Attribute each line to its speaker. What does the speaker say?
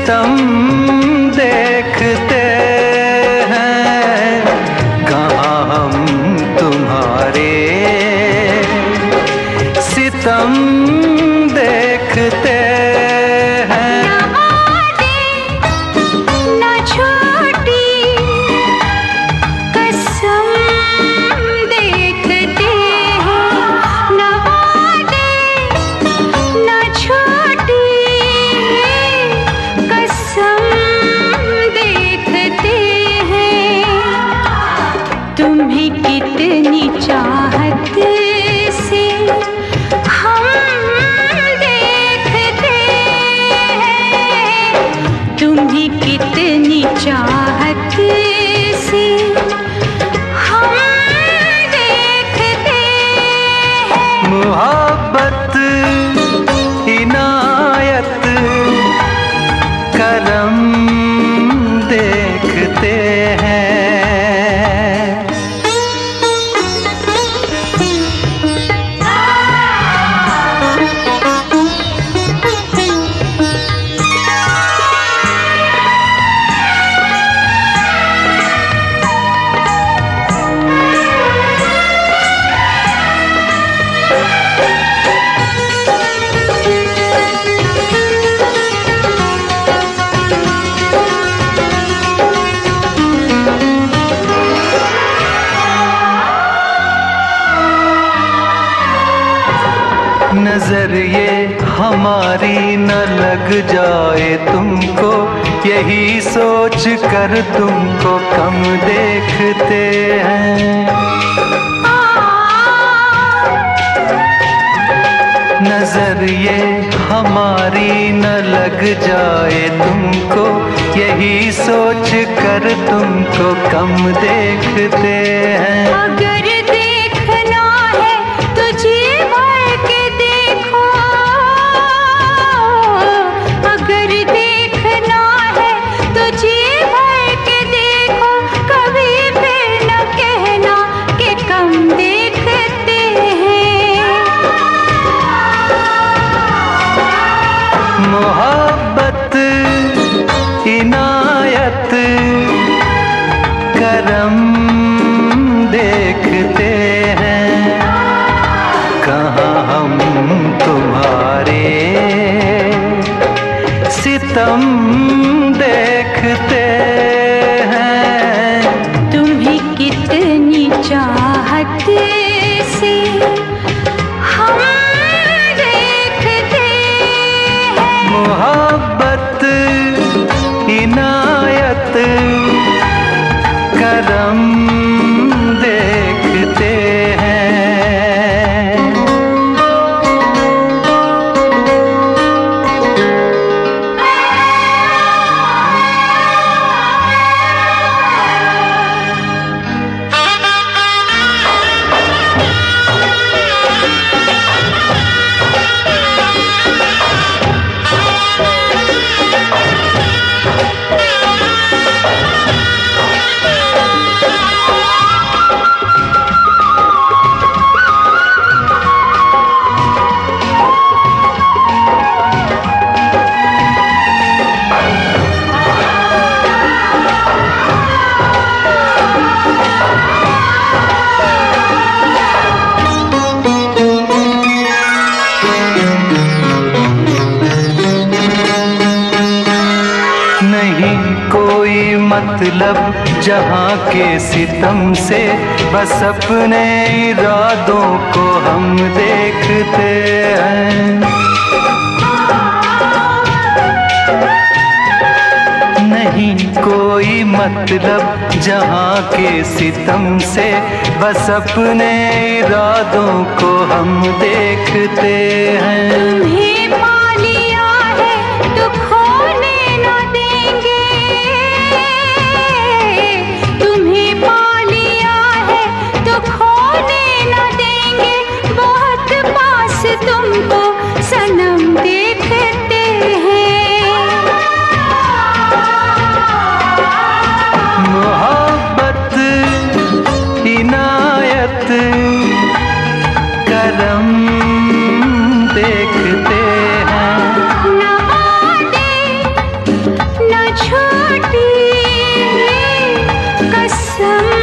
Speaker 1: सितम देखते हैं, कहाँ हम तुम्हारे सितम देखते हैं।
Speaker 2: न आदे न छोटी कसम देखते हैं, न आदे न छोटी कसम देखते हैं। तुम्हें कितनी चाहत से हम देखते हैं, तुम्हें कितनी चाहत से हम देखते हैं।
Speaker 1: मोहब्बत इनायत करम देखते हैं। नजर ये हमारी न लग जाए तुमको, यही सोच कर तुमको कम देखते हैं। नजर ये हमारी न लग जाए तुमको, यही सोच कर तुमको कम देखते हैं।
Speaker 2: अगर देखना है तो जी भर के देखो, अगर देखना है तो जी भर के देखो, कभी फिर न कहना कि कम देखते हैं।
Speaker 1: मोहब्बत इनायत करम देखते हैं, कहाँ हम तुम्हारे सितम देखते हैं।
Speaker 2: तुम्हें कितनी चाहत से हम देखते हैं।
Speaker 1: मोहब्बत इनायत करम देखते हैं। नहीं कोई मतलब जहाँ के सितम से, बस अपने इरादों को हम देखते हैं। नहीं कोई मतलब जहाँ के सितम से, बस अपने इरादों को हम देखते हैं।
Speaker 2: तुम्हें पा लिया है तो खोने न देंगे, तुम्हें पा लिया है तो खोने न देंगे, बहुत पास तुमको सनम देखते हैं।
Speaker 1: मोहब्बत इनायत करम देखते
Speaker 2: कसम